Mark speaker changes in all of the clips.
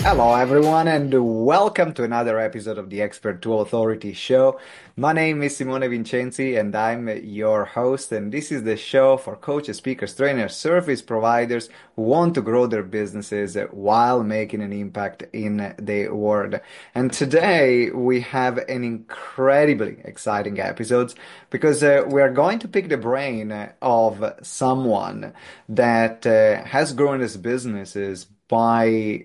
Speaker 1: Hello, everyone, and welcome to another episode of the Expert to Authority show. My name is Simone Vincenzi, and I'm your host. And this is the show for coaches, speakers, trainers, service providers who want to grow their businesses while making an impact in the world. And today we have an incredibly exciting episode because we are going to pick the brain of someone that has grown his businesses by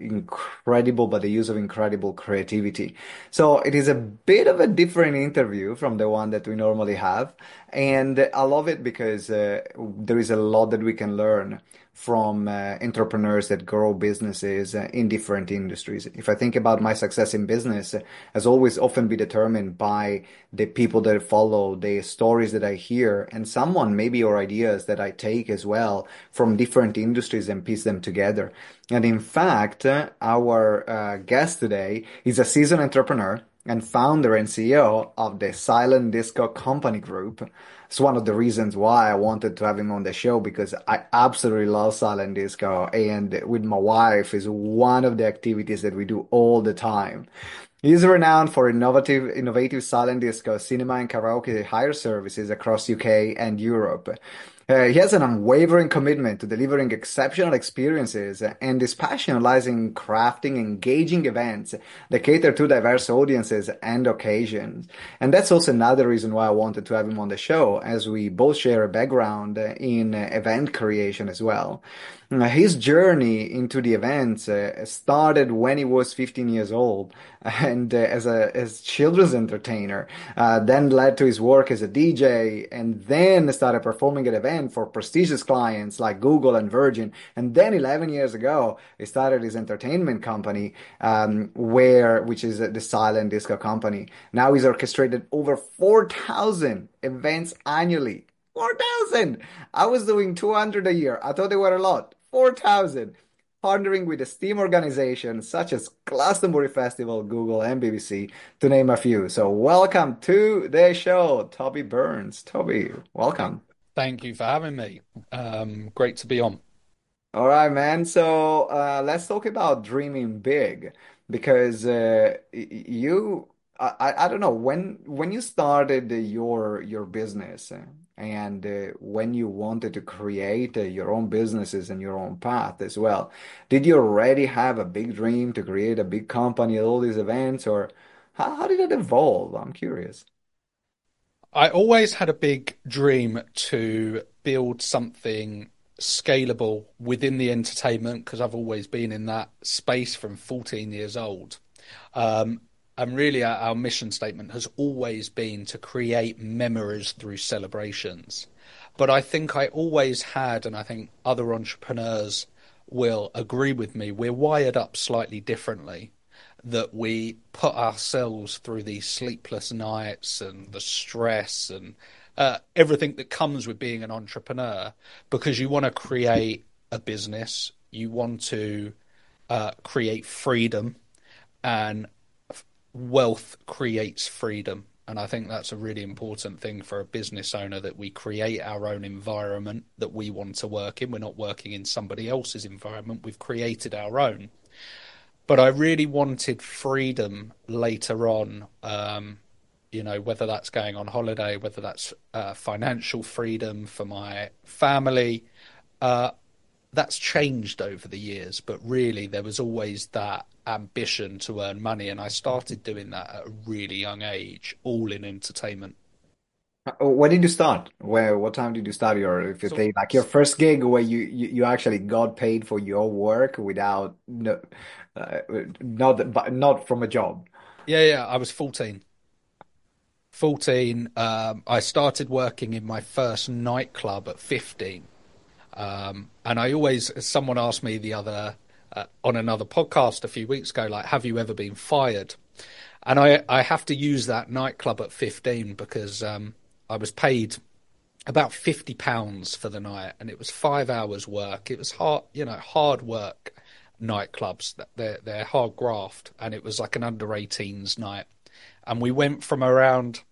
Speaker 1: the use of incredible creativity. So it is a bit of a different interview from the one that we normally have. And I love it because there is a lot that we can learn from entrepreneurs that grow businesses in different industries. If I think about my success in business, has always often been determined by the people that I follow, the stories that I hear, and someone maybe or ideas that I take as well from different industries and piece them together. And in fact, our guest today is a seasoned entrepreneur and founder and CEO of the Silent Disco Company Group. It's one of the reasons why I wanted to have him on the show because I absolutely love silent disco, and with my wife is one of the activities that we do all the time. He is renowned for innovative silent disco, cinema, and karaoke hire services across UK and Europe. He has an unwavering commitment to delivering exceptional experiences, and his passion lies in crafting engaging events that cater to diverse audiences and occasions. And that's also another reason why I wanted to have him on the show, as we both share a background in event creation as well. His journey into the events started when he was 15 years old, and as children's entertainer, then led to his work as a DJ, and then started performing at events for prestigious clients like Google and Virgin. And then 11 years ago, he started his entertainment company, which is the Silent Disco Company. Now he's orchestrated over 4,000 events annually. 4,000! I was doing 200 a year. I thought they were a lot. 4,000, partnering with esteemed organizations such as Glastonbury Festival, Google, and BBC, to name a few. So welcome to the show, Toby Burns. Toby, welcome.
Speaker 2: Thank you for having me. Great to be on.
Speaker 1: All right, man. So let's talk about dreaming big because I don't know when you started your business and when you wanted to create your own businesses and your own path as well. Did you already have a big dream to create a big company at all these events, or how did it evolve? I'm curious.
Speaker 2: I always had a big dream to build something scalable within the entertainment because I've always been in that space from 14 years old. And really, our mission statement has always been to create memories through celebrations. But I think I always had, and I think other entrepreneurs will agree with me, we're wired up slightly differently. That we put ourselves through these sleepless nights and the stress and everything that comes with being an entrepreneur because you want to create a business, you want to create freedom, and wealth creates freedom. And I think that's a really important thing for a business owner that we create our own environment that we want to work in. We're not working in somebody else's environment, we've created our own. But I really wanted freedom later on, whether that's going on holiday, whether that's financial freedom for my family. That's changed over the years, but really there was always that ambition to earn money. And I started doing that at a really young age, all in entertainment.
Speaker 1: When did you start? What time did you start if you
Speaker 2: So,
Speaker 1: say like your first gig where you actually got paid for your work without no, uh, not from a job?
Speaker 2: yeah, I was 14. 14, I started working in my first nightclub at 15. And I always, someone asked me the other, on another podcast a few weeks ago, like, have you ever been fired? And I have to use that nightclub at 15 because I was paid about £50 for the night and it was 5 hours work. It was hard, hard work nightclubs. They're hard graft. And it was like an under 18s night. And we went from around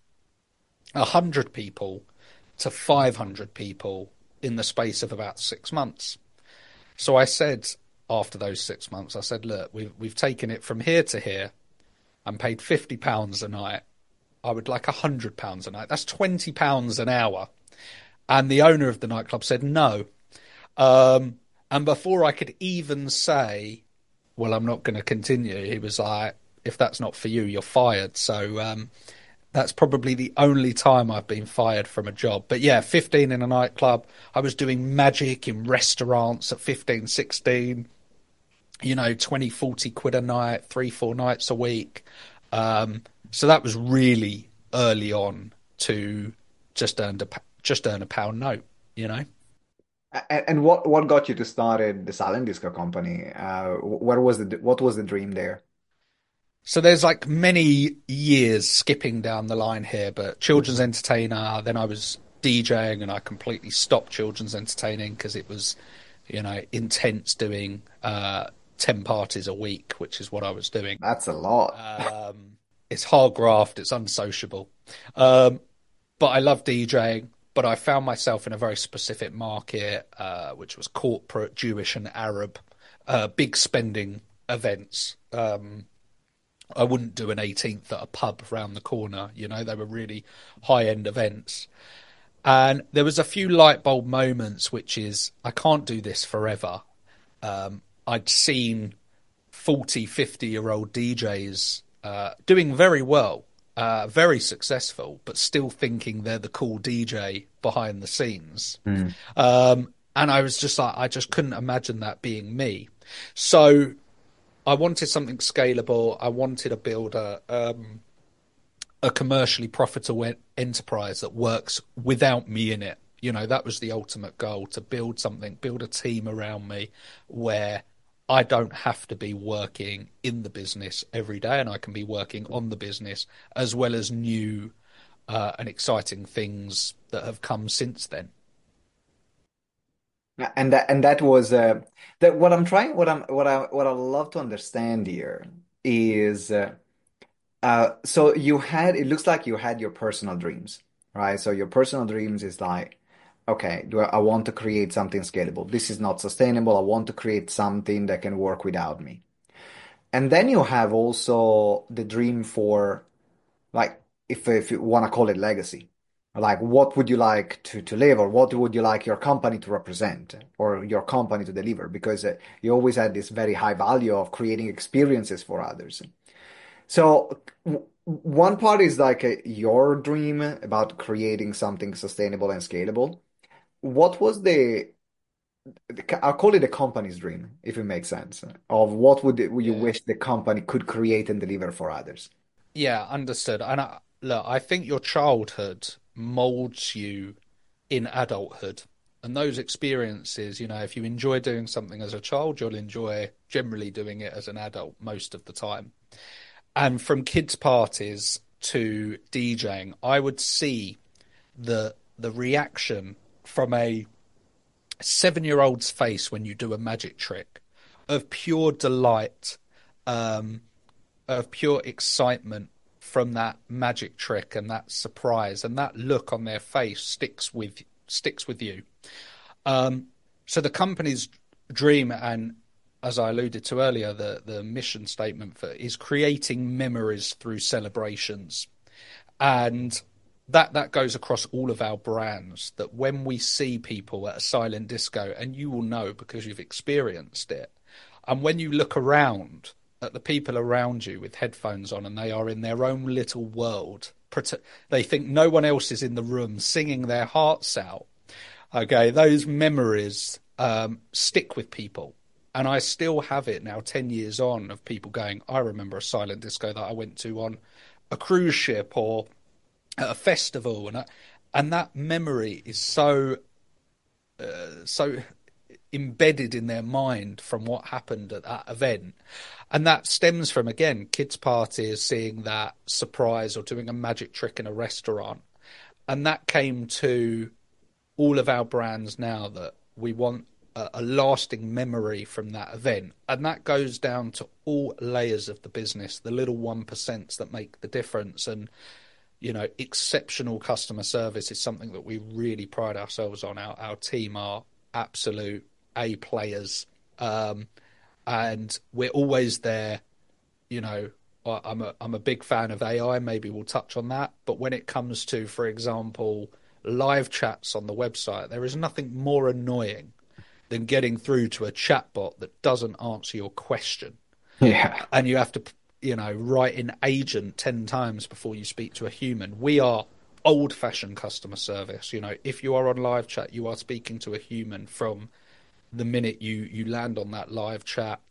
Speaker 2: 100 people to 500 people in the space of about 6 months. So I said, after those 6 months. I said, look, we've taken it from here to here and paid £50 a night. I would like £100 a night. That's £20 an hour. And the owner of the nightclub said no. And before I could even say, well, I'm not going to continue, he was like, if that's not for you, you're fired. So that's probably the only time I've been fired from a job. But yeah, 15 in a nightclub. I was doing magic in restaurants at 15, 16, 20, 40 quid a night, 3, 4 nights a week. So that was really early on to just earn a pound note, you know.
Speaker 1: And what got you to start the silent disco company? What was the dream there?
Speaker 2: So there's like many years skipping down the line here, but children's entertainer, then I was DJing and I completely stopped children's entertaining because it was, intense doing 10 parties a week, which is what I was doing.
Speaker 1: That's a lot.
Speaker 2: It's hard graft, it's unsociable. But I love DJing, but I found myself in a very specific market, which was corporate, Jewish and Arab, big spending events. I wouldn't do an 18th at a pub around the corner. They were really high-end events. And there was a few light bulb moments, which is, I can't do this forever. I'd seen 40, 50-year-old DJs doing very well, very successful, but still thinking they're the cool DJ behind the scenes.
Speaker 1: Mm.
Speaker 2: And I was just like, I just couldn't imagine that being me. So I wanted something scalable. I wanted to build a commercially profitable enterprise that works without me in it. That was the ultimate goal, to build something, build a team around me where I don't have to be working in the business every day, and I can be working on the business as well as new and exciting things that have come since then.
Speaker 1: And that was that what I'm trying what I love to understand here is so it looks like you had your personal dreams, right? So your personal dreams is like, okay, I want to create something scalable. This is not sustainable. I want to create something that can work without me. And then you have also the dream for, like, if you want to call it legacy, like what would you like to live, or what would you like your company to represent or your company to deliver? Because you always had this very high value of creating experiences for others. So one part is like your dream about creating something sustainable and scalable. What was I'll call it the company's dream, if it makes sense, of what would you
Speaker 2: Yeah.
Speaker 1: wish the company could create and deliver for others?
Speaker 2: Yeah, understood. And look, I think your childhood molds you in adulthood. And those experiences, if you enjoy doing something as a child, you'll enjoy generally doing it as an adult most of the time. And from kids' parties to DJing, I would see the reaction from a 7-year old's face when you do a magic trick, of pure delight, um, of pure excitement from that magic trick and that surprise, and that look on their face sticks with you. So the company's dream, and as I alluded to earlier, the mission statement for is creating memories through celebrations. And that goes across all of our brands, that when we see people at a silent disco, and you will know because you've experienced it, and when you look around at the people around you with headphones on and they are in their own little world, they think no one else is in the room singing their hearts out. Okay, those memories stick with people. And I still have it now, 10 years on, of people going, I remember a silent disco that I went to on a cruise ship or at a festival. And that memory is so embedded in their mind from what happened at that event. And that stems from, again, kids' parties, seeing that surprise or doing a magic trick in a restaurant. And that came to all of our brands now, that we want a lasting memory from that event. And that goes down to all layers of the business, the little 1% that make the difference. And, exceptional customer service is something that we really pride ourselves on. Our team are absolute A players. and we're always there. You know, I'm a big fan of AI. Maybe we'll touch on that. But when it comes to, for example, live chats on the website, there is nothing more annoying than getting through to a chatbot that doesn't answer your question,
Speaker 1: Yeah.
Speaker 2: and you have to, write in agent 10 times before you speak to a human. We are old-fashioned customer service. If you are on live chat, you are speaking to a human from the minute you land on that live chat.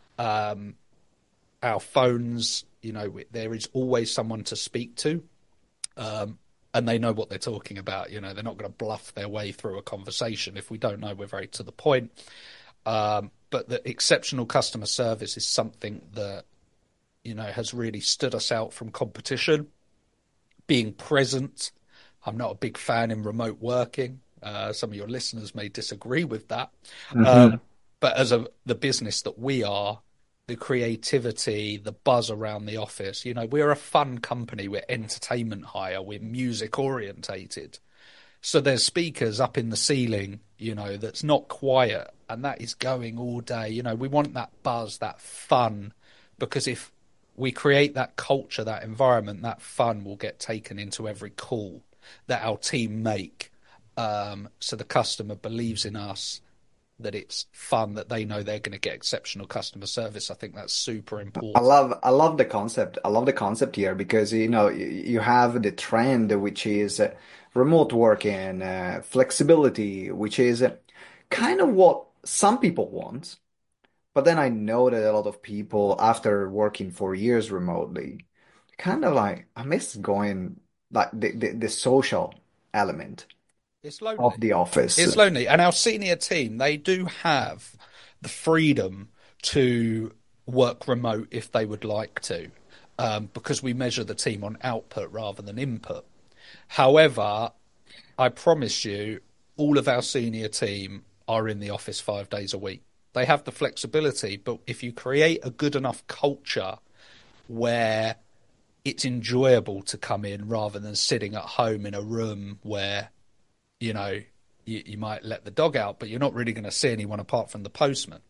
Speaker 2: Our phones, there is always someone to speak to, and they know what they're talking about. They're not going to bluff their way through a conversation. If we don't know, we're very to the point. But the exceptional customer service is something that, has really stood us out from competition. Being present. I'm not a big fan in remote working. Some of your listeners may disagree with that.
Speaker 1: Hmm.
Speaker 2: But as the business that we are, the creativity, the buzz around the office, we're a fun company. We're entertainment hire. We're music orientated. So there's speakers up in the ceiling, that's not quiet, and that is going all day. We want that buzz, that fun, because if we create that culture, that environment, that fun will get taken into every call that our team make. So the customer believes in us, that it's fun, that they know they're going to get exceptional customer service. I think that's super important.
Speaker 1: I love the concept. I love the concept here because you have the trend which is remote working, flexibility, which is kind of what some people want. But then I know that a lot of people, after working for years remotely, kind of like I miss going like the social element
Speaker 2: It's
Speaker 1: of
Speaker 2: lonely.
Speaker 1: the office.
Speaker 2: It's lonely. And our senior team, they do have the freedom to work remote if they would like to, because we measure the team on output rather than input. However, I promise you, all of our senior team are in the office 5 days a week. They have the flexibility, but if you create a good enough culture where it's enjoyable to come in rather than sitting at home in a room where, you know, you might let the dog out, but you're not really going to see anyone apart from the postman.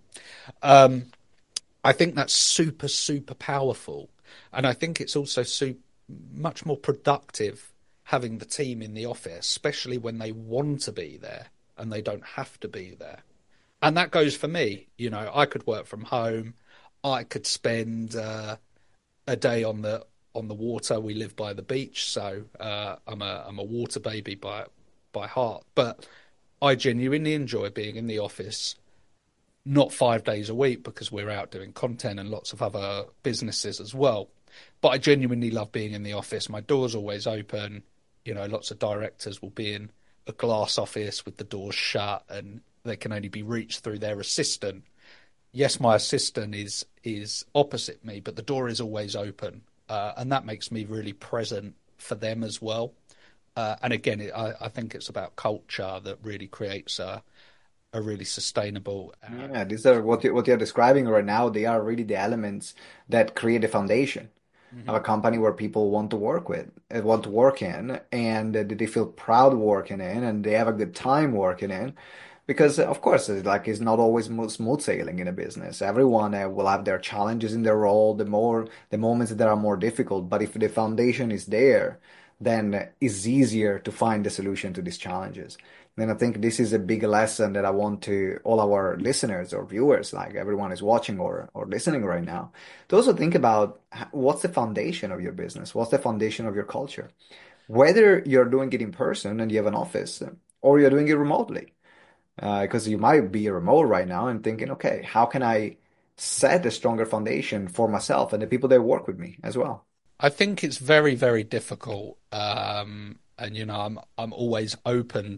Speaker 2: I think that's super, super powerful. And I think it's also much more productive having the team in the office, especially when they want to be there and they don't have to be there. And that goes for me. I could work from home. I could spend a day on the water. We live by the beach, so I'm a water baby by heart. But I genuinely enjoy being in the office, not 5 days a week because we're out doing content and lots of other businesses as well. But I genuinely love being in the office. My door's always open. Lots of directors will be in a glass office with the doors shut and they can only be reached through their assistant. Yes, my assistant is opposite me, but the door is always open. And that makes me really present for them as well. And again, I think it's about culture that really creates a really sustainable.
Speaker 1: Yeah, these are what you're describing right now. They are really the elements that create the foundation of
Speaker 2: Mhm.
Speaker 1: a company where people want to work with, want to work in, and that they feel proud working in, and they have a good time working in. Because of course, it's not always smooth sailing in a business. Everyone will have their challenges in their role, the moments that are more difficult. But if the foundation is there, then it's easier to find the solution to these challenges. And I think this is a big lesson that I want to all our listeners or viewers, like everyone is watching or listening right now, to also think about what's the foundation of your business, what's the foundation of your culture, whether you're doing it in person and you have an office, or you're doing it remotely. Because you might be remote right now and thinking, okay, how can I set a stronger foundation for myself and the people that work with me as well?
Speaker 2: I think it's very, very difficult. And I'm always open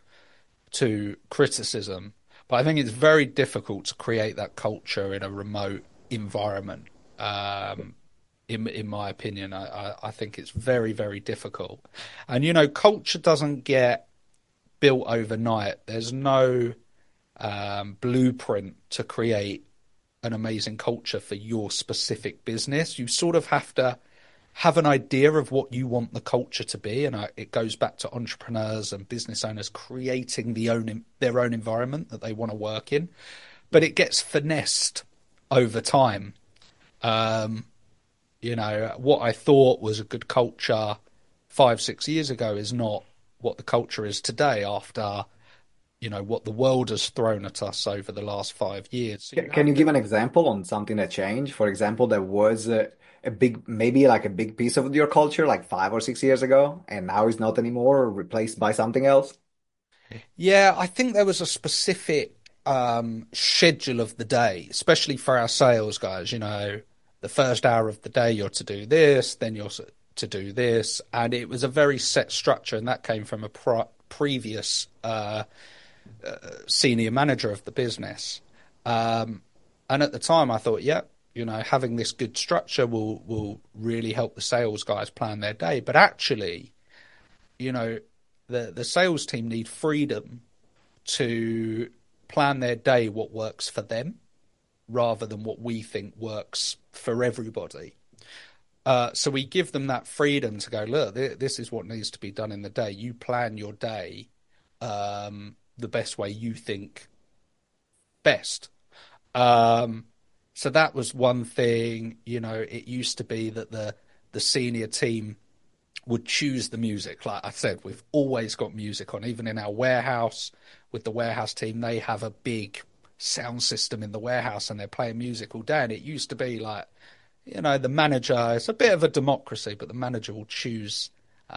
Speaker 2: to criticism, but I think it's very difficult to create that culture in a remote environment. In my opinion, I think it's very, very difficult. And culture doesn't get built overnight. There's no blueprint to create an amazing culture for your specific business. You sort of have to have an idea of what you want the culture to be, and it goes back to entrepreneurs and business owners creating their own environment that they want to work in. But it gets finessed over time. Um, what I thought was a good culture 5, 6 years ago is not what the culture is today after, what the world has thrown at us over the last 5 years. So you
Speaker 1: Can
Speaker 2: have
Speaker 1: you
Speaker 2: to,
Speaker 1: give an example on something that changed? For example, there was a big, maybe like a big piece of your culture like 5 or 6 years ago, and now is not anymore, or replaced by something else?
Speaker 2: yeah, I think there was a specific schedule of the day, especially for our sales guys. The first hour of the day you're to do this, then to do this, and it was a very set structure, and that came from a previous senior manager of the business. Um, and at the time, I thought, yeah, having this good structure will really help the sales guys plan their day. But actually, you know, the sales team need freedom to plan their day what works for them rather than what we think works for everybody. So we give them that freedom to go, look, this is what needs to be done in the day. You plan your day the best way you think best. Um, so that was one thing. It used to be that the senior team would choose the music. Like I said, we've always got music on, even in our warehouse. With the warehouse team, they have a big sound system in the warehouse and they're playing music all day. And it used to be like, the manager, it's a bit of a democracy, but the manager will choose,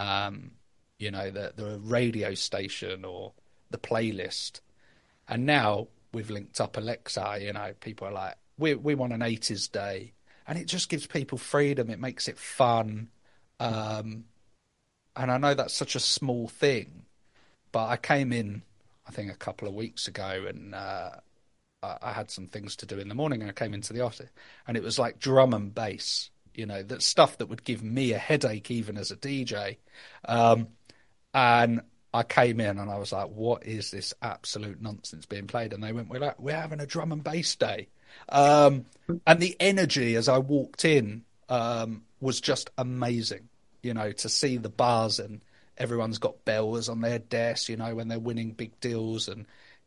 Speaker 2: the radio station or the playlist. And now we've linked up Alexa, people are like, we want an 80s day. And it just gives people freedom. It makes it fun. Um, and I know that's such a small thing, but I came in, I think, a couple of weeks ago, and I had some things to do in the morning, and I came into the office, and it was like drum and bass, that stuff that would give me a headache even as a DJ. And I came in and I was like, what is this absolute nonsense being played? And they went, we're having a drum and bass day. And the energy as I walked in was just amazing, to see the bars and everyone's got bells on their desk, when they're winning big deals. And,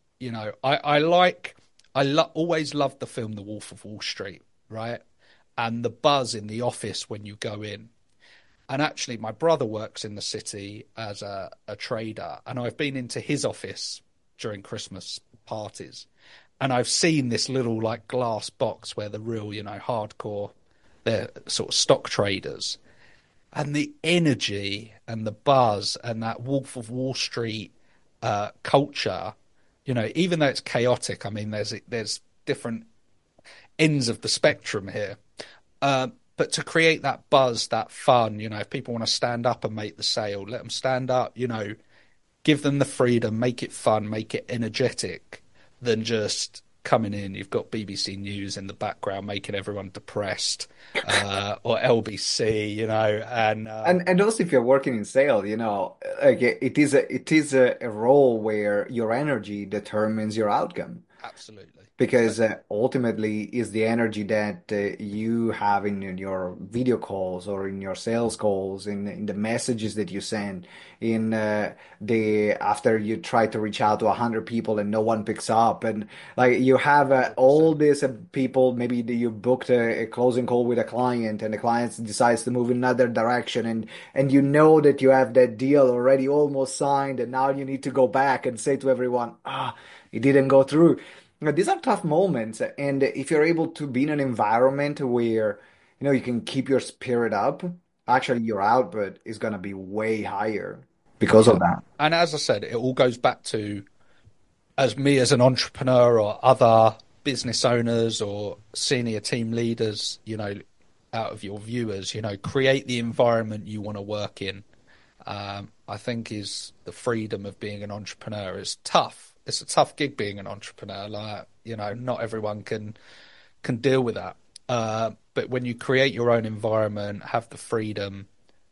Speaker 2: always loved the film The Wolf of Wall Street, right? And the buzz in the office when you go in. And actually, my brother works in the city as a trader, and I've been into his office during Christmas parties, and I've seen this little like glass box where the real, hardcore, they're sort of stock traders, and the energy and the buzz and that Wolf of Wall Street culture, even though it's chaotic, I mean, there's different ends of the spectrum here. But to create that buzz, that fun, if people want to stand up and make the sale, let them stand up, give them the freedom, make it fun, make it energetic, than just coming in. You've got BBC News in the background making everyone depressed, or LBC, and
Speaker 1: And also if you're working in sales, like it is a role where your energy determines your outcome.
Speaker 2: absolutely.
Speaker 1: Because ultimately is the energy that you have in your video calls or in your sales calls, in the messages that you send, in the after you try to reach out to 100 people and no one picks up, and like you have all
Speaker 2: 100%.
Speaker 1: these people, maybe you booked a closing call with a client and the client decides to move in another direction, and you know that you have that deal already almost signed, and now you need to go back and say to everyone, it didn't go through. These are tough moments, and if you're able to be in an environment where you can keep your spirit up, actually your output is going to be way higher because of
Speaker 2: Yeah.
Speaker 1: that.
Speaker 2: And as I said, it all goes back to as me as an entrepreneur or other business owners or senior team leaders, out of your viewers, create the environment you want to work in. I think is the freedom of being an entrepreneur. It's tough. It's a tough gig being an entrepreneur. Like, not everyone can deal with that. But when you create your own environment, have the freedom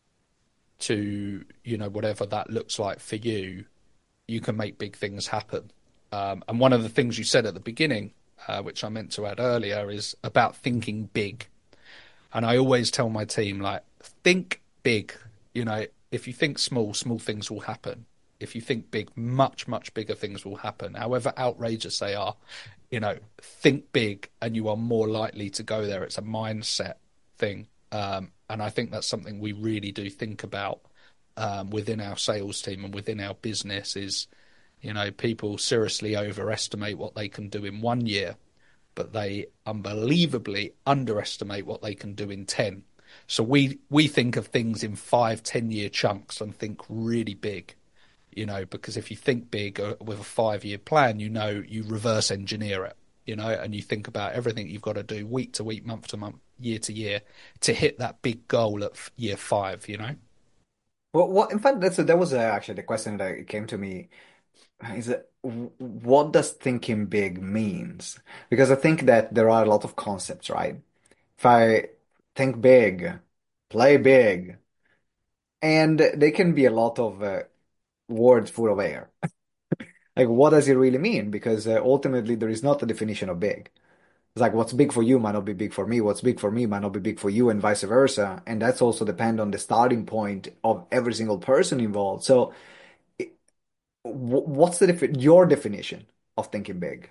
Speaker 2: to, whatever that looks like for you, you can make big things happen. And one of the things you said at the beginning, which I meant to add earlier, is about thinking big. And I always tell my team, like, think big. If you think small, small things will happen. If you think big, much, much bigger things will happen. However outrageous they are, think big and you are more likely to go there. It's a mindset thing. And I think that's something we really do think about within our sales team and within our business is, people seriously overestimate what they can do in 1 year, but they unbelievably underestimate what they can do in 10. So we think of things in 5, 10 year chunks and think really big, because if you think big with a 5 year plan, you reverse engineer it, and you think about everything you've got to do week to week, month to month, year to year to hit that big goal at year five.
Speaker 1: Well, in fact, that was actually the question that came to me. Is what does thinking big means? Because I think that there are a lot of concepts, right? If I think big, play big, and they can be a lot of words full of air. Like, what does it really mean? Because ultimately, there is not a definition of big. It's like what's big for you might not be big for me. What's big for me might not be big for you, and vice versa. And that's also depend on the starting point of every single person involved. So, what's your definition of thinking big?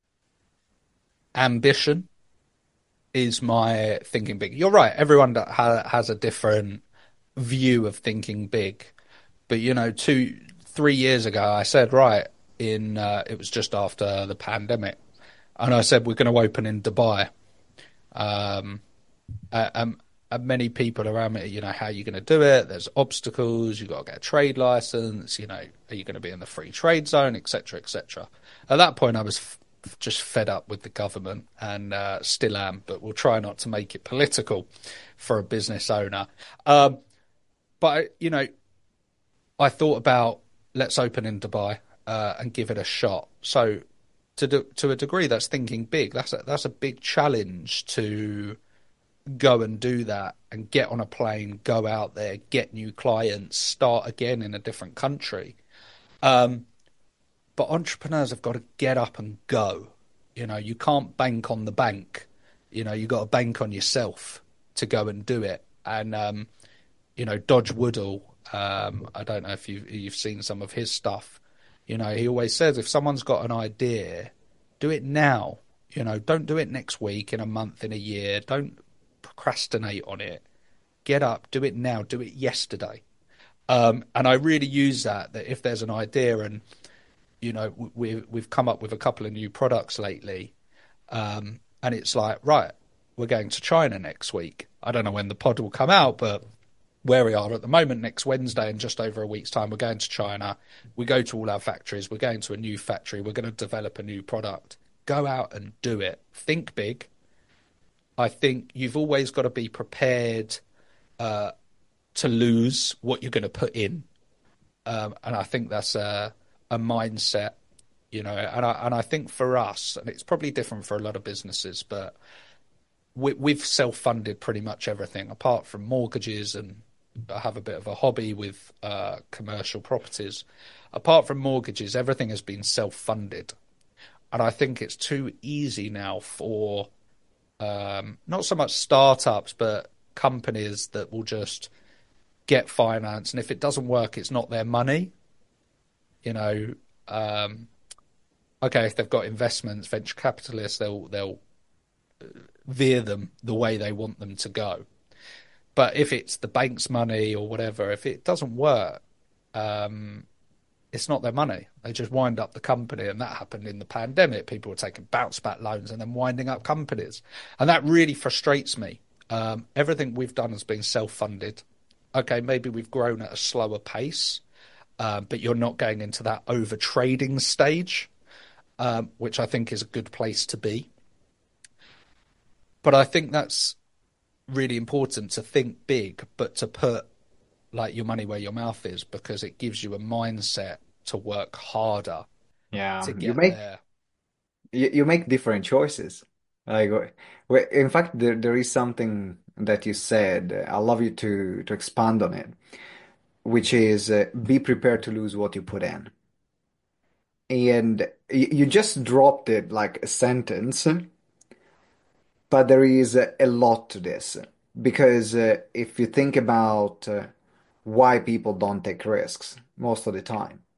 Speaker 2: Ambition is my thinking big. You're right. Everyone that has a different view of thinking big. But 2, 3 years ago, I said, right, it was just after the pandemic, and I said we're going to open in Dubai. Um, and many people around me, how are you going to do it? There's obstacles. You've got to get a trade license. Are you going to be in the free trade zone, etc., etc. At that point, I was just fed up with the government and still am, but we'll try not to make it political for a business owner. But I thought about let's open in Dubai and give it a shot. So to a degree, that's thinking big. That's a big challenge to go and do that and get on a plane, go out there, get new clients, start again in a different country. Um, but entrepreneurs have got to get up and go. You can't bank on the bank. You got to bank on yourself to go and do it. And Dodge Woodall. I don't know if you've seen some of his stuff. He always says if someone's got an idea, do it now. Don't do it next week, in a month, in a year. Don't procrastinate on it. Get up, do it now, do it yesterday. And I really use that if there's an idea and we've come up with a couple of new products lately, and it's like, right, we're going to China next week. I don't know when the pod will come out, but where we are at the moment, next Wednesday, in just over a week's time, we're going to China. We go to all our factories. We're going to a new factory. We're going to develop a new product. Go out and do it. Think big. I think you've always got to be prepared to lose what you're going to put in. And I think that's a mindset, and I think for us, and it's probably different for a lot of businesses, but we've self-funded pretty much everything apart from mortgages, and I have a bit of a hobby with commercial properties. Apart from mortgages, everything has been self-funded. And I think it's too easy now for not so much startups, but companies that will just get finance. And if it doesn't work, it's not their money. You know, um, okay, if they've got investments, venture capitalists, they'll veer them the way they want them to go. But if it's the bank's money or whatever, if it doesn't work, um, it's not their money. They just wind up the company, and that happened in the pandemic. People were taking bounce back loans and then winding up companies, and that really frustrates me. Everything we've done has been self-funded. Okay, maybe we've grown at a slower pace, but you're not going into that over trading stage, which I think is a good place to be. But I think that's really important to think big, but to put like your money where your mouth is, because it gives you a mindset to work harder
Speaker 1: Yeah,
Speaker 2: to get there.
Speaker 1: you make different choices. Like, in fact, there is something that you said. I love you to expand on it, which is be prepared to lose what you put in. And you just dropped it like a sentence, but there is a lot to this. Because if you think about why people don't take risks most of the time,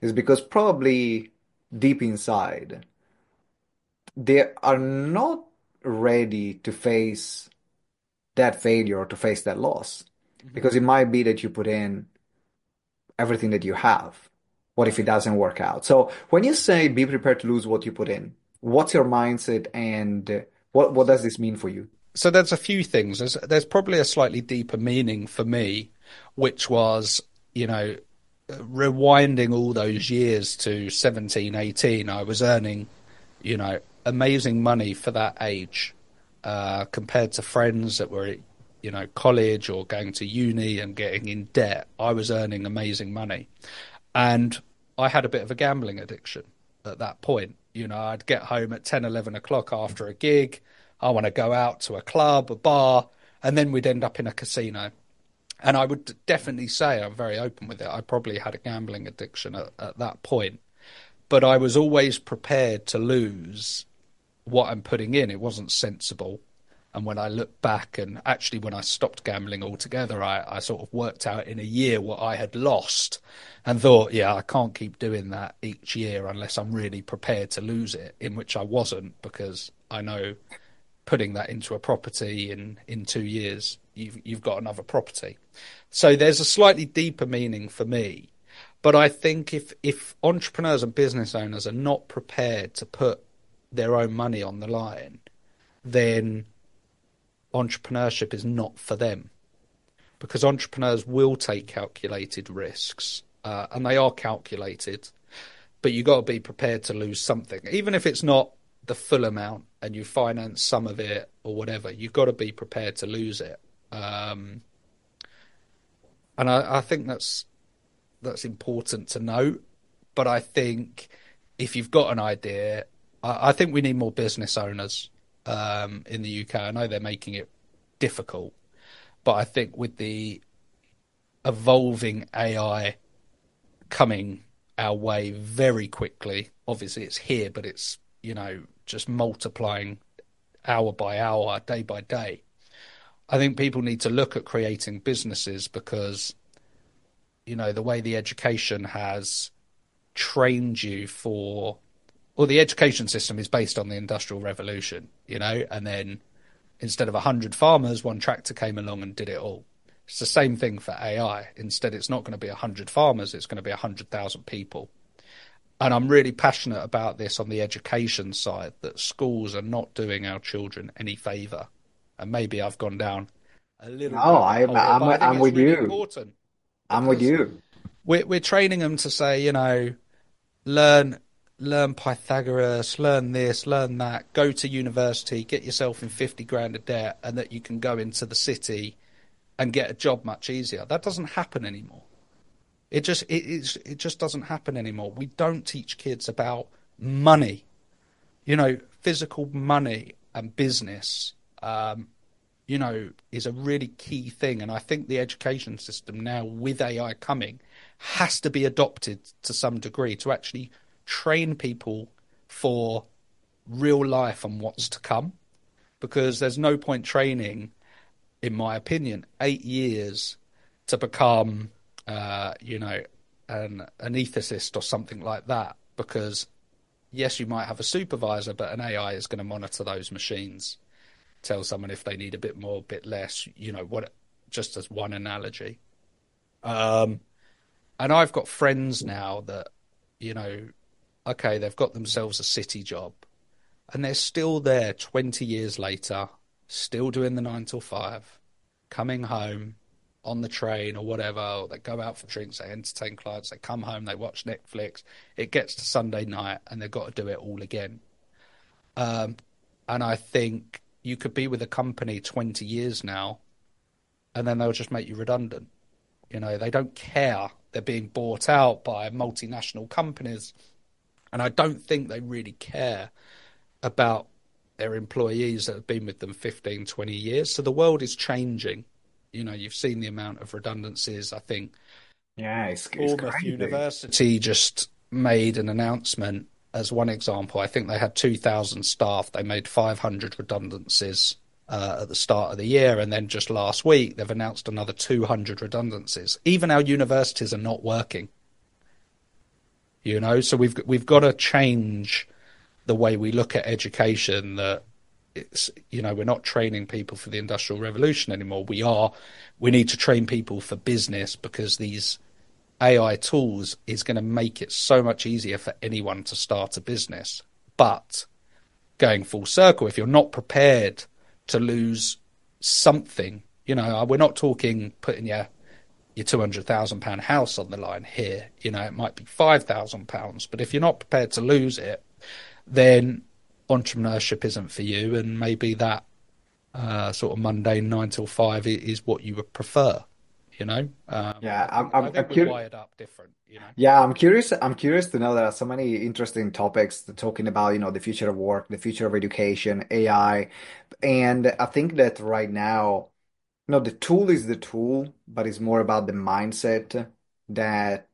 Speaker 1: is because probably deep inside, they are not ready to face that failure or to face that loss.
Speaker 2: Hmm.
Speaker 1: Because it might be that you put in everything that you have. What if it
Speaker 2: Right.
Speaker 1: doesn't work out? So when you say be prepared to lose what you put in, what's your mindset and what does this mean for you?
Speaker 2: So there's a few things. There's probably a slightly deeper meaning for me, which was, you know, rewinding all those years to 17, 18. I was earning, you know, amazing money for that age, compared to friends that were, you know, college or going to uni and getting in debt. I was earning amazing money. And I had a bit of a gambling addiction at that point. You know, I'd get home at 10, 11 o'clock after a gig. I want to go out to a club, a bar, and then we'd end up in a casino. And I would definitely say, I'm very open with it, I probably had a gambling addiction at that point. But I was always prepared to lose what I'm putting in. It wasn't sensible. And when I look back, and actually when I stopped gambling altogether, I sort of worked out in a year what I had lost and thought, yeah, I can't keep doing that each year unless I'm really prepared to lose it, in which I wasn't, because I know putting that into a property in 2 years, you've got another property. So there's a slightly deeper meaning for me. But I think if entrepreneurs and business owners are not prepared to put their own money on the line, then entrepreneurship is not for them, because entrepreneurs will take calculated risks, and they are calculated, but you got to be prepared to lose something, even if it's not the full amount and you finance some of it or whatever. You've got to be prepared to lose it, and I think that's important to note. But I think if you've got an idea, I think we need more business owners in the UK. I know they're making it difficult, but I think with the evolving AI coming our way very quickly, obviously it's here, but it's, you know, just multiplying hour by hour, day by day. I think people need to look at creating businesses because, you know, the way the education has trained you for, well, the education system is based on the Industrial Revolution, you know, and then instead of 100 farmers, one tractor came along and did it all. It's the same thing for AI. Instead, it's not going to be 100 farmers, it's going to be 100,000 people. And I'm really passionate about this on the education side, that schools are not doing our children any favour. And maybe I've gone down a little
Speaker 1: No,
Speaker 2: rabbit hole here, but I think
Speaker 1: I'm
Speaker 2: it's
Speaker 1: with
Speaker 2: really
Speaker 1: you.
Speaker 2: important
Speaker 1: I'm with
Speaker 2: because
Speaker 1: you.
Speaker 2: we're training them to say, you know, learn learn Pythagoras, learn this, learn that, go to university, get yourself in 50 grand of debt, and that you can go into the city and get a job much easier. That doesn't happen anymore. It just doesn't happen anymore. We don't teach kids about money, you know, physical money and business. You know, is a really key thing. And I think the education system now, with AI coming, has to be adopted to some degree to actually train people for real life and what's to come. Because there's no point training, in my opinion, 8 years to become, you know, an anaesthetist or something like that. Because yes, you might have a supervisor, but an AI is going to monitor those machines, tell someone if they need a bit more, a bit less, you know, what, just as one analogy. Um, and I've got friends now that, you know, okay, they've got themselves a city job and they're still there 20 years later, still doing the 9 till 5, coming home on the train or whatever, or they go out for drinks, they entertain clients, they come home, they watch Netflix. It gets to Sunday night and they've got to do it all again. Um, and I think you could be with a company 20 years now and then they'll just make you redundant. You know, they don't care. They're being bought out by multinational companies. And I don't think they really care about their employees that have been with them 15, 20 years. So the world is changing. You know, you've seen the amount of redundancies. I think
Speaker 1: Yeah, it's
Speaker 2: Bournemouth
Speaker 1: crazy.
Speaker 2: University just made an announcement as one example. I think they had 2,000 staff. They made 500 redundancies at the start of the year. And then just last week, they've announced another 200 redundancies. Even our universities are not working. you know. So we've got to change the way we look at education. That it's, you know, we're not training people for the industrial revolution anymore. We need to train people for business, because these AI tools is going to make it so much easier for anyone to start a business. But going full circle, if you're not prepared to lose something, you know, we're not talking putting your £200,000 house on the line here. You know, it might be £5,000, but if you're not prepared to lose it, then entrepreneurship isn't for you, and maybe that sort of mundane 9 till 5 is what you would prefer. You know,
Speaker 1: Yeah,
Speaker 2: I think we're wired up different. You know.
Speaker 1: yeah, I'm curious. I'm curious to know there are so many interesting topics talking about, the future of work, the future of education, AI, and I think that right now, the tool is the tool, but it's more about the mindset that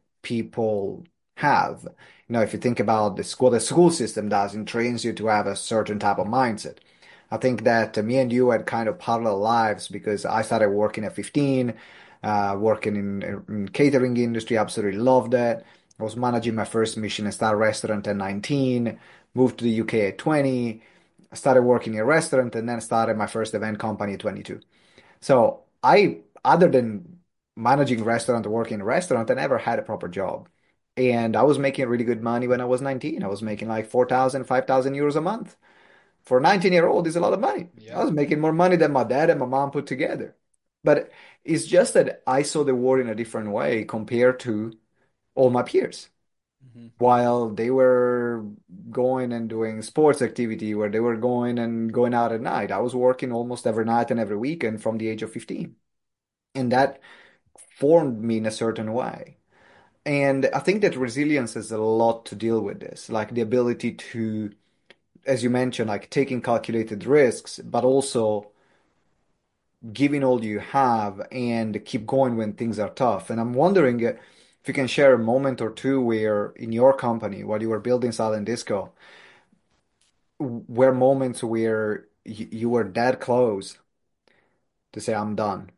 Speaker 1: people have. If you think about the school system does and trains you to have a certain type of mindset. I think that me and you had kind of parallel lives because I started working at 15, working in catering industry, absolutely loved it. I was managing my first Michelin-star restaurant at 19, moved to the UK at 20, started working in a restaurant, and then started my first event company at 22. So other than managing restaurant or working in a restaurant, I never had a proper job. And I was making really good money when I was 19. I was making like 4,000, 5,000 euros a month. For a 19-year-old, is a lot of money. I
Speaker 2: Yeah.
Speaker 1: was making more money than my dad and my mom put together. But it's just that I saw the world in a different way compared to all my peers.
Speaker 2: Mhm.
Speaker 1: While they were going and doing sports activity, where they were going out at night, I was working almost every night and every weekend from the age of 15. And that formed me in a certain way. And I think that resilience has a lot to deal with this, like the ability to, as you mentioned, like taking calculated risks, but also giving all you have and keep going when things are tough. And I'm wondering if you can share a moment or two where in your company, while you were building Silent Disco, were moments where you were that close to say, I'm done.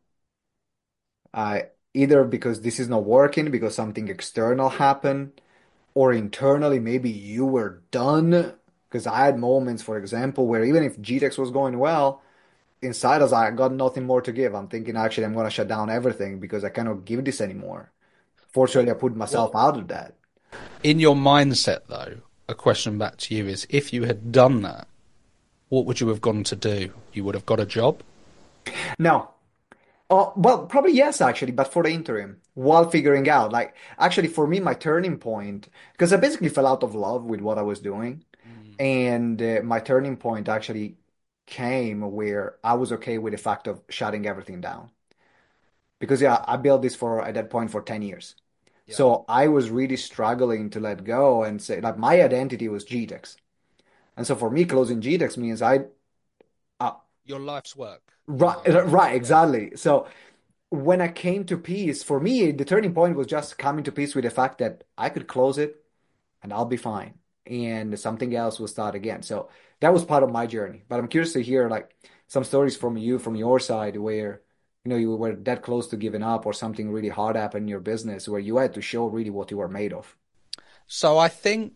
Speaker 1: Either because this is not working, because something external happened, or internally, maybe you were done. Because I had moments, for example, where even if GTEx was going well, inside us, I got nothing more to give. I'm thinking, actually, I'm going to shut down everything because I cannot give this anymore. Fortunately, I put
Speaker 2: What
Speaker 1: myself out of that.
Speaker 2: in your mindset though? A question back to you is: if you had done that, what would you have gone to do? You would have got a job.
Speaker 1: No. Oh, well, probably yes, actually, but for the interim, while figuring out, like, actually, for me, my turning point, because I basically fell out of love with what I was doing.
Speaker 2: Mm.
Speaker 1: And my turning point actually came where I was okay with the fact of shutting everything down. Because, yeah, I built this for, at that point, for 10 years.
Speaker 2: Yeah.
Speaker 1: So I was really struggling to let go and say, like, my identity was GTEx. And so for me, closing GTEx means uh,
Speaker 2: Your life's work.
Speaker 1: right, right,
Speaker 2: Yeah.
Speaker 1: exactly. So when I came to peace, for me, the turning point was just coming to peace with the fact that I could close it and I'll be fine. And something else will start again. So that was part of my journey. But I'm curious to hear like some stories from you, from your side, where you were that close to giving up or something really hard happened in your business where you had to show really what you were made of.
Speaker 2: So I think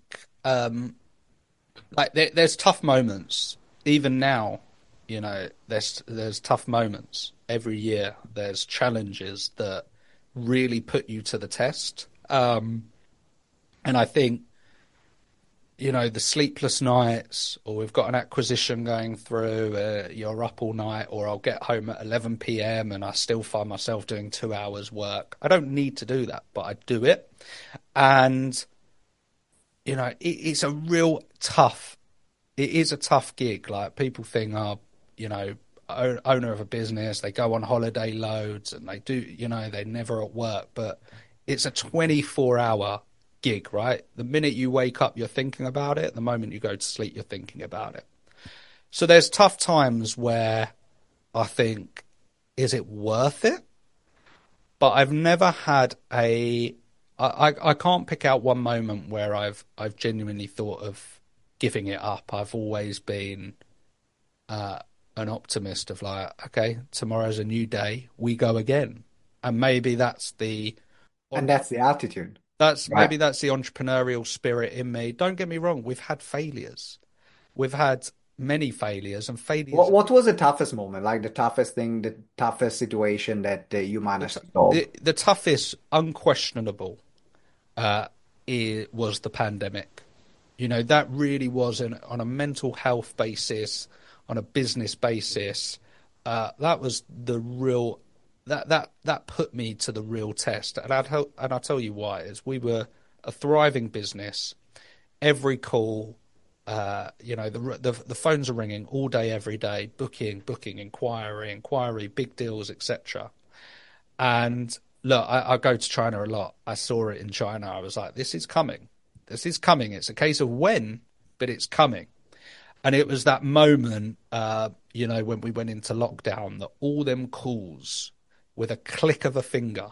Speaker 2: like there's tough moments even now. You know, there's tough moments every year. There's challenges that really put you to the test. And I think, you know, the sleepless nights, or we've got an acquisition going through, you're up all night, or I'll get home at 11 p.m. and I still find myself doing 2 hours work. I don't need to do that, but I do it. And, you know, it's a real tough, it is a tough gig. Like people think, oh, you know, owner of a business, they go on holiday loads and they do, you know, they're never at work, but it's a 24-hour gig, right? The minute you wake up, you're thinking about it. The moment you go to sleep, you're thinking about it. So there's tough times where I think, is it worth it? But I've never had I can't pick out one moment where I've genuinely thought of giving it up. I've always been uh, an optimist of like, okay, tomorrow's a new day, we go again. And maybe
Speaker 1: And that's the attitude. Right.
Speaker 2: That's the entrepreneurial spirit in me. Don't get me wrong, we've had failures. We've had many failures, and failures
Speaker 1: What was the toughest moment, like the toughest thing, the toughest situation that you managed to solve?
Speaker 2: the toughest, unquestionable, uh, was the pandemic. You know, that really was on a mental health basis, on a business basis. That was the real that put me to the real test, and I'll tell you why. Is we were a thriving business. Every call, you know, the phones are ringing all day, every day, booking, inquiry, big deals, etc. And look, I go to China a lot. I saw it in China. I was like, this is coming. This is coming. It's a case of when, but it's coming. And it was that moment, you know, when we went into lockdown, that all them calls with a click of a finger,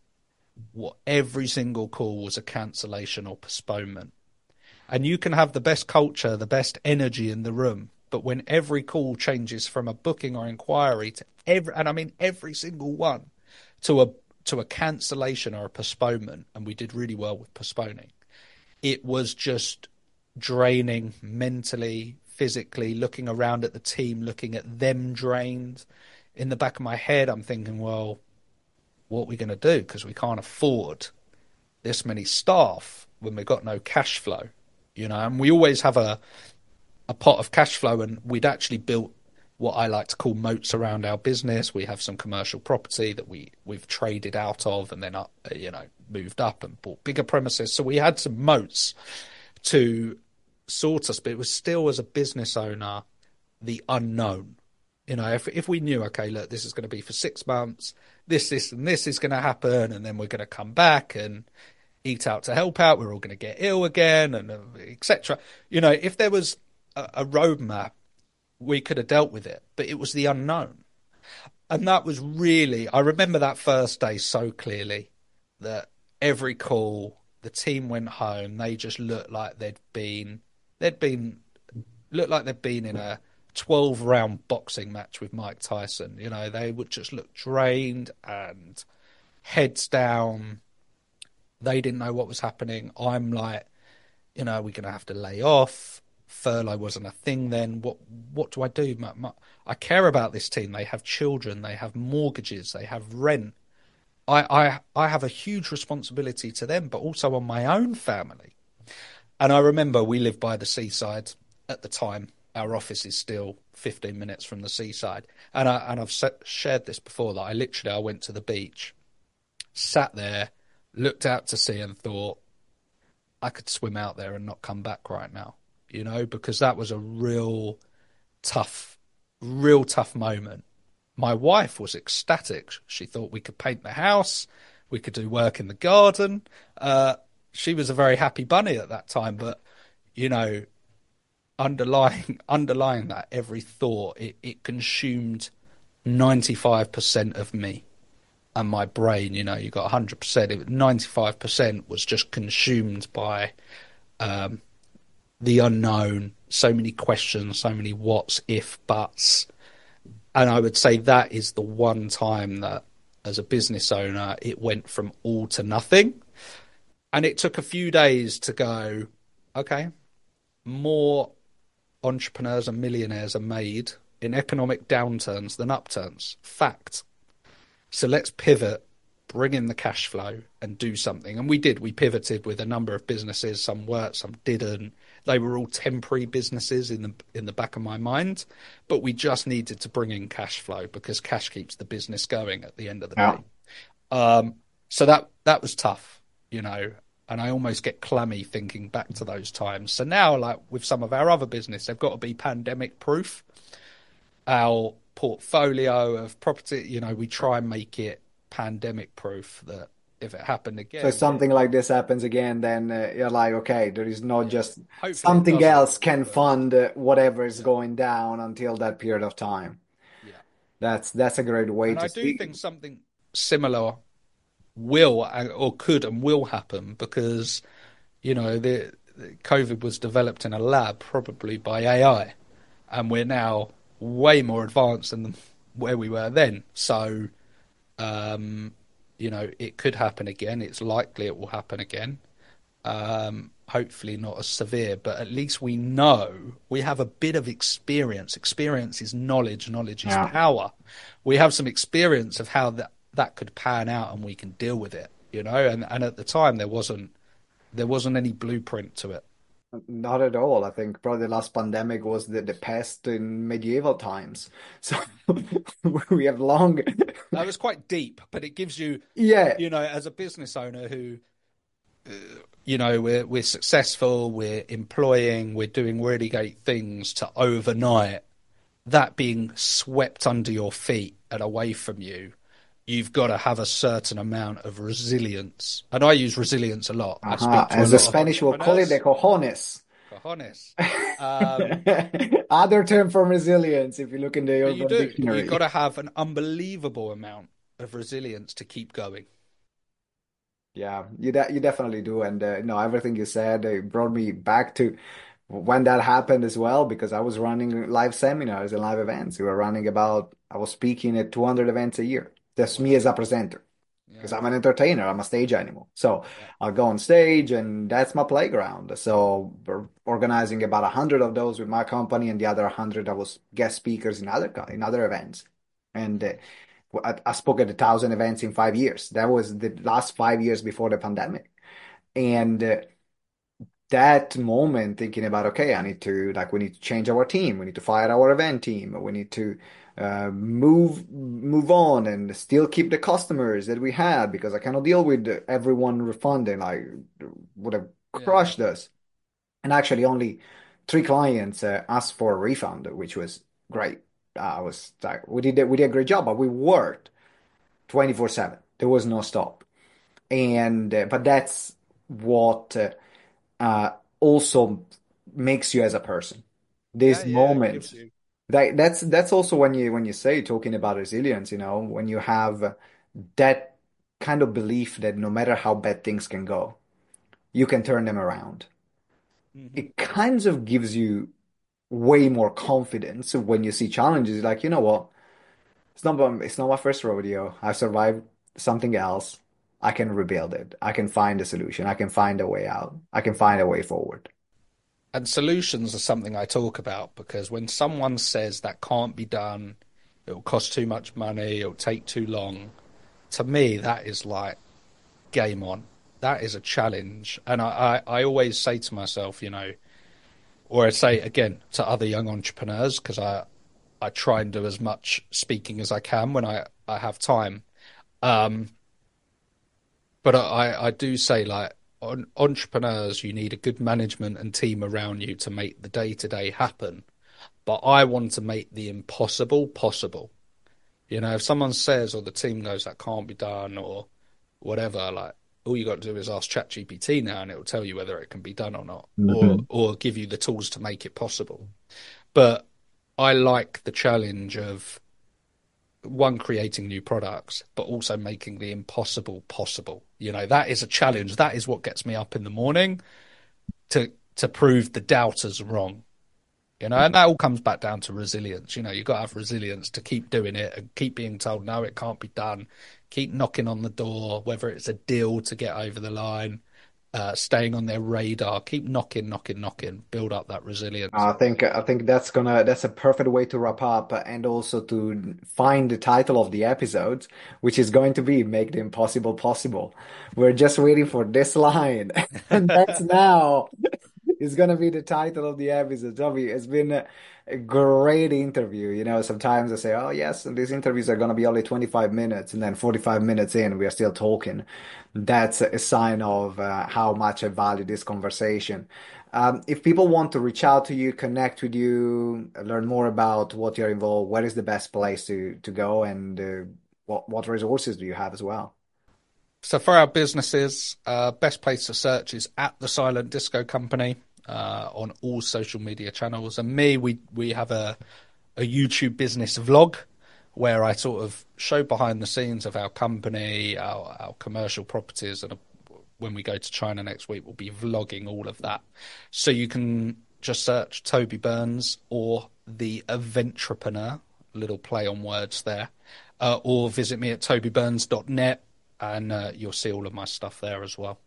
Speaker 2: what every single call was a cancellation or postponement. And you can have the best culture, the best energy in the room, but when every call changes from a booking or inquiry to and I mean every single one, to a cancellation or a postponement, and we did really well with postponing. It was just draining mentally, physically, looking around at the team, looking at them drained. In the back of my head, I'm thinking, well, what are we going to do? Because we can't afford this many staff when we've got no cash flow, you know, and we always have a pot of cash flow, and we'd actually built what I like to call moats around our business. We have some commercial property that we've traded out of and then you know, moved up and bought bigger premises. So we had some moats to sort us, but it was still, as a business owner, the unknown. You know, if we knew, okay, look, this is going to be for 6 months, this, and this is going to happen, and then we're going to come back and eat out to help out, we're all going to get ill again, and etc. You know, if there was a roadmap, we could have dealt with it, but it was the unknown. And that was really, I remember that first day so clearly, that every call, the team went home, they just looked like looked like they'd been in a 12 round boxing match with Mike Tyson. You know, they would just look drained and heads down. They didn't know what was happening. I'm like, you know, we're going to have to lay off. Furlough wasn't a thing then. What do I do? I care about this team. They have children. They have mortgages. They have rent. I have a huge responsibility to them, but also on my own family. And I remember we lived by the seaside at the time. Our office is still 15 minutes from the seaside. And I've shared this before, that I went to the beach, sat there, looked out to sea and thought, I could swim out there and not come back right now, you know, because that was a tough, real tough moment. My wife was ecstatic. She thought we could paint the house, we could do work in the garden. She was a very happy bunny at that time, but you know, underlying that every thought, it consumed 95% of me and my brain. You know, you got 100%. 95% was just consumed by the unknown. So many questions, so many whats, if, buts. And I would say that is the one time that, as a business owner, it went from all to nothing. And it took a few days to go, okay, more entrepreneurs and millionaires are made in economic downturns than upturns. Fact. So let's pivot, bring in the cash flow and do something. And we did. We pivoted with a number of businesses. Some worked, some didn't. They were all temporary businesses in the back of my mind. But we just needed to bring in cash flow, because cash keeps the business going at the end of the
Speaker 1: Yeah.
Speaker 2: day. So that was tough, you know. And I almost get clammy thinking back to those times. So now, like with some of our other business, they've got to be pandemic proof. Our portfolio of property, you know, we try and make it pandemic proof, that if it happened
Speaker 1: So if
Speaker 2: again,
Speaker 1: something like this happens again, then you're like, okay, there is not
Speaker 2: yeah,
Speaker 1: just
Speaker 2: hopefully it
Speaker 1: something
Speaker 2: doesn't.
Speaker 1: else can
Speaker 2: But
Speaker 1: fund whatever is
Speaker 2: yeah,
Speaker 1: going down until that period of time.
Speaker 2: yeah.
Speaker 1: That's a great way
Speaker 2: And
Speaker 1: to
Speaker 2: I do
Speaker 1: see.
Speaker 2: think something similar will or could and will happen, because, you know, the COVID was developed in a lab, probably by AI, and we're now way more advanced than where we were then. So, um, you know, it could happen again. It's likely it will happen again. Hopefully not as severe, but at least we know we have a bit of experience. Experience is knowledge, knowledge is
Speaker 1: Yeah.
Speaker 2: power. We have some experience of how that could pan out and we can deal with it, you know, and at the time there wasn't any blueprint to it.
Speaker 1: Not at all. I think probably the last pandemic was the pest in medieval times. So we have long,
Speaker 2: That was quite deep, but it gives you,
Speaker 1: yeah,
Speaker 2: you know, as a business owner who, you know, we're successful, we're employing, we're doing really great things to overnight that being swept under your feet and away from you, you've got to have a certain amount of resilience. And I use resilience a lot. I speak to a
Speaker 1: as the
Speaker 2: lot of
Speaker 1: Spanish will call it, the
Speaker 2: entrepreneurs.
Speaker 1: cojones.
Speaker 2: Cojones. Um,
Speaker 1: Other term for resilience, if you look in the
Speaker 2: but you
Speaker 1: Urban
Speaker 2: do. You've got
Speaker 1: Dictionary.
Speaker 2: to have an unbelievable amount of resilience to keep going.
Speaker 1: Yeah, you definitely do. And no, everything you said brought me back to when that happened as well, because I was running live seminars and live events. We were running about, I was speaking at 200 events a year. That's me as
Speaker 2: Wow.
Speaker 1: a presenter, because
Speaker 2: Yeah.
Speaker 1: I'm an entertainer, I'm a stage animal. So
Speaker 2: Yeah.
Speaker 1: I'll go on stage and that's my playground. So we're organizing about 100 of those with my company, and the other 100 I was guest speakers in in other events. And I spoke at 1,000 events in 5 years. That was the last 5 years before the pandemic. And that moment thinking about, okay, I need to, like, we need to change our team, we need to fire our event team, we need to move on and still keep the customers that we had, because I cannot deal with everyone refunding, like, would have
Speaker 2: Yeah.
Speaker 1: crushed us. And actually only three clients asked for a refund, which was great. I was like, we did a great job, but we worked 24/7. There was no stop. And but that's what uh, also makes you as a person.
Speaker 2: Yeah.
Speaker 1: These
Speaker 2: Yeah. It gives
Speaker 1: moments,
Speaker 2: you.
Speaker 1: that's also when you say talking about resilience, when you have that kind of belief that no matter how bad things can go, you can turn them around.
Speaker 2: Hmm.
Speaker 1: It kind of gives you way more confidence when you see challenges. Like, you know what? It's not my first rodeo. I've survived something else. I can rebuild it. I can find a solution. I can find a way out. I can find a way forward.
Speaker 2: And solutions are something I talk about because when someone says that can't be done, it'll cost too much money, it'll take too long, to me, that is like game on. That is a challenge. And I always say to myself, you know, or I say again to other young entrepreneurs, because I try and do as much speaking as I can when I have time. Um, but I do say, like, on entrepreneurs, you need a good management and team around you to make the day to day happen. But I want to make the impossible possible. You know, if someone says or the team goes that can't be done or whatever, like all you got to do is ask ChatGPT now and it will tell you whether it can be done or not,
Speaker 1: Mhm.
Speaker 2: or give you the tools to make it possible. But I like the challenge of one, creating new products, but also making the impossible possible. You know, that is a challenge. That is what gets me up in the morning to prove the doubters wrong. You know, and that all comes back down to resilience. You know, you've got to have resilience to keep doing it and keep being told, no, it can't be done. Keep knocking on the door, whether it's a deal to get over the line, staying on their radar. Keep knocking, knocking, knocking. Build up that resilience.
Speaker 1: I think that's a perfect way to wrap up, and also to find the title of the episode, which is going to be "Make the Impossible Possible." We're just waiting for this line, and that's now. It's gonna be the title of the episode. Toby, it's been a great interview. Sometimes I say, "Oh yes," and these interviews are gonna be only 25 minutes, and then 45 minutes in, we are still talking. That's a sign of how much I value this conversation. If people want to reach out to you, connect with you, learn more about what you're involved, where is the best place to go, and what resources do you have as well?
Speaker 2: So for our businesses, best place to search is at the Silent Disco Company on all social media channels. And me, we have a YouTube business vlog where I sort of show behind the scenes of our company, our commercial properties, and when we go to China next week, we'll be vlogging all of that. So you can just search Toby Burns or the Aventrepreneur, little play on words there, or visit me at tobyburns.net and you'll see all of my stuff there as well.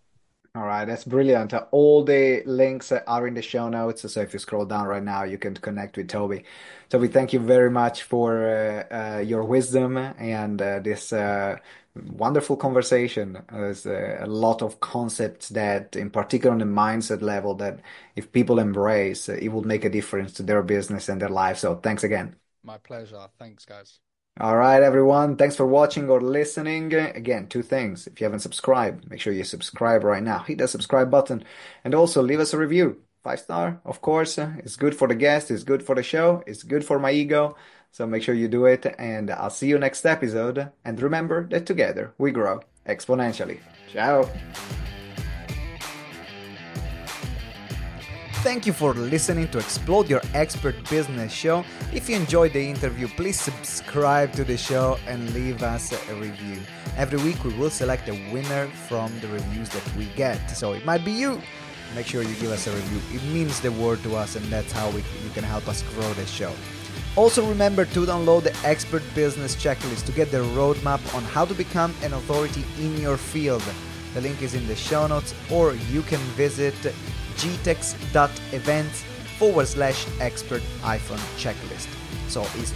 Speaker 1: All right, that's brilliant. All the links are in the show notes. So if you scroll down right now, you can connect with Toby. Toby, thank you very much for your wisdom and this wonderful conversation. There's a lot of concepts that, in particular on the mindset level, that if people embrace, it will make a difference to their business and their life. So thanks again.
Speaker 2: My pleasure. Thanks, guys.
Speaker 1: All right, everyone. Thanks for watching or listening. Again, two things. If you haven't subscribed, make sure you subscribe right now. Hit that subscribe button and also leave us a review. 5 star, of course. It's good for the guest. It's good for the show. It's good for my ego. So make sure you do it. And I'll see you next episode. And remember that together we grow exponentially. Ciao. Thank you for listening to Explode Your Expert Business Show. If you enjoyed the interview, please subscribe to the show and leave us a review. Every week we will select a winner from the reviews that we get. So it might be you. Make sure you give us a review. It means the world to us, and that's how you can help us grow the show. Also remember to download the Expert Business Checklist to get the roadmap on how to become an authority in your field. The link is in the show notes, or you can visit gtex.events/expert-checklist. So it's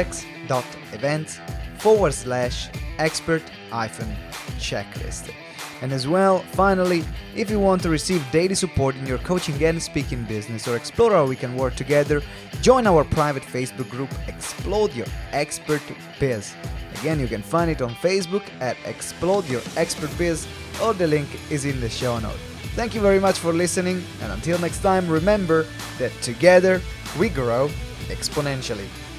Speaker 1: gtex.events/expert-checklist. And as well, finally, if you want to receive daily support in your coaching and speaking business or explore how we can work together, join our private Facebook group, Explode Your Expert Biz. Again, you can find it on Facebook at Explode Your Expert Biz, or the link is in the show notes. Thank you very much for listening, and until next time, remember that together we grow exponentially.